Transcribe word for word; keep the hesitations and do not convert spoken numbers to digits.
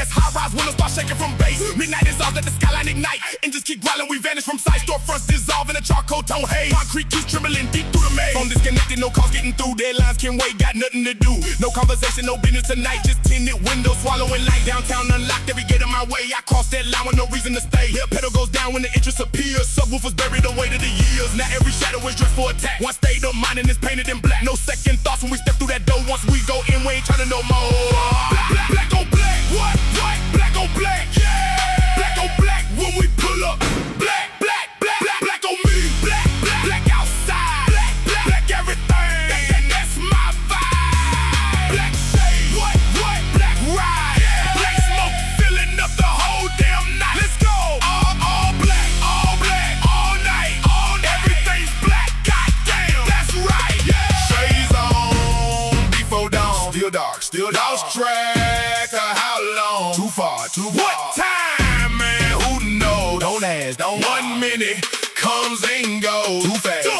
as high-rise windows start shaking from base. Midnight is off, let the skyline ignite. Engines keep growling, we vanish from sight. Storefronts dissolve in a charcoal tone haze. Concrete keeps trembling deep through the maze. Phone disconnected, no calls getting through. Deadlines can wait, got nothing to do. No conversation, no business tonight. Just tinted windows, swallowing light. Downtown unlocked, every gate on my way. I cross that line with no reason to stay. Here pedal goes down when the interest appears. Subwoofers buried away to the years. Now every shadow is dressed for attack. One state of mind and it's painted in black. No second thoughts when we step through that door. Once we go in, we ain't trying to no more. Black, black, black on black. What? What? Black on black. Yeah. Black on black when we pull up. Black, black, black, black, black on me. Black, black, black outside. Black, black, black everything. That, that, that's my vibe. Black shade. What? What? Black ride. Yeah. Black smoke filling up the whole damn night. Let's go. All, all black, all black, all night, all night. Everything's black. Goddamn. That's right. Yeah. Shades on before dawn. Still dark. Still dark. Lost track of how long. Too far. Too far. What time, man? Who knows? Don't ask. Don't. One minute comes and goes. Too fast.